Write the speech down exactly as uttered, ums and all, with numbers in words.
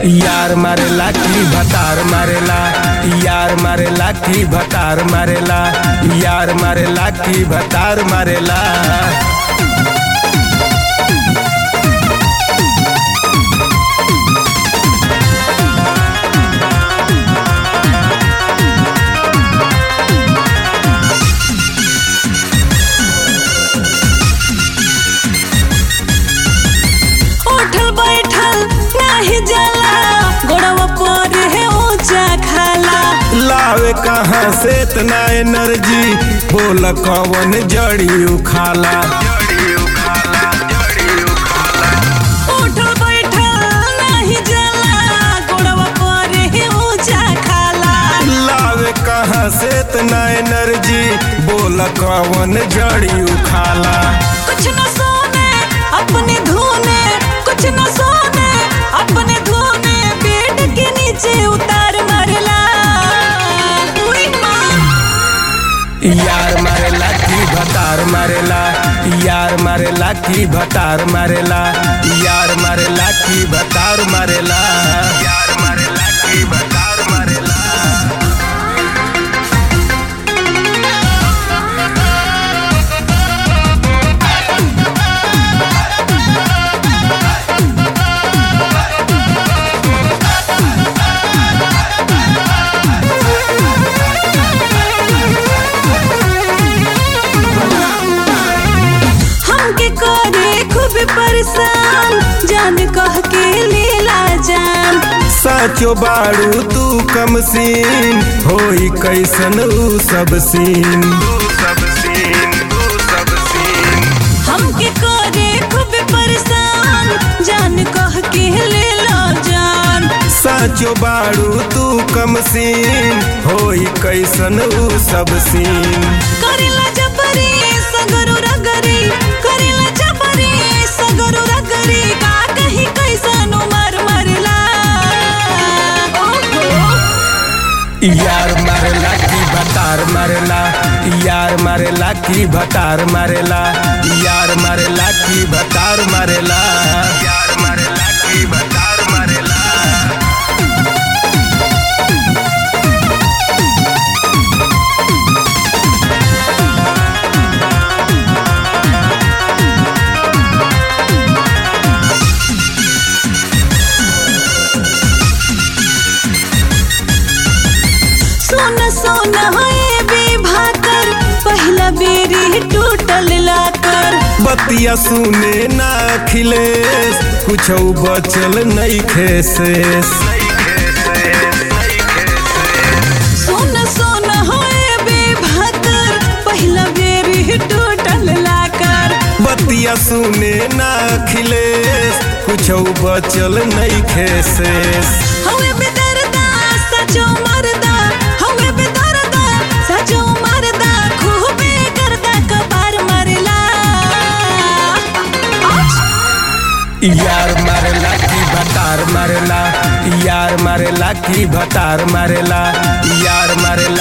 यार मारेला की भतार मारेला, यार मारेला की भतार मारेला, यार मारेला की भतार मारेला। लावे कहाँ से इतना एनर्जी, बोल कौन जड़ी उखाला। उठल बैठल नहीं जाला, गोड़वा पर है ऊंचा खाला। लावे कहाँ से इतना एनर्जी, बोल कौन जड़ी उखाला। कुछ न सोने अपने धुने, कुछ न सोने अपने धुने, पेट के नीचे उतार मारेला। यार मारेला की भतार मारेला, यार मारेला की भतार मारेला, यार मारेला की भतार मारेला, यार मारेला की भतार मारेला। परेशान जान कह के लीला जान, साचो बाड़ू तू कम सीन, होई कैसन ऊ सब सीन। हमके करे खूब परेशान जान कह के लीला जान, साचो बाड़ू तू कम सीन, होई कैसन ऊ सब सीन। करेला जबरी सगरो रगरी, करेला जबरी सगरो रगरी, का कहीं कैसन उमर मरला। यार मारेला की भतार मारेला, यार मारेला की भतार मारेला, यार मारेला की भतार मारेला, यार मारेला की भतार मारेला। सोना सोना है बेभाकर, पहला बेरी टूटल लाकर। बतिया सुने ना अखिलेश, कुछ बचल नहीं खेसेस। सोना सोना है बेभाकर, पहला बेरी टूटल लाकर। बतिया सुने ना अखिलेश, कुछ बचल नहीं खेसेस। हवे बेदर्दा सचो मरदा, हवे बेदर्दा सचो मरदा, खूबे करदा कबार मरला। यार मारेला की भतार मारेला, यार मारेला की भतार मारेला, यार मारेला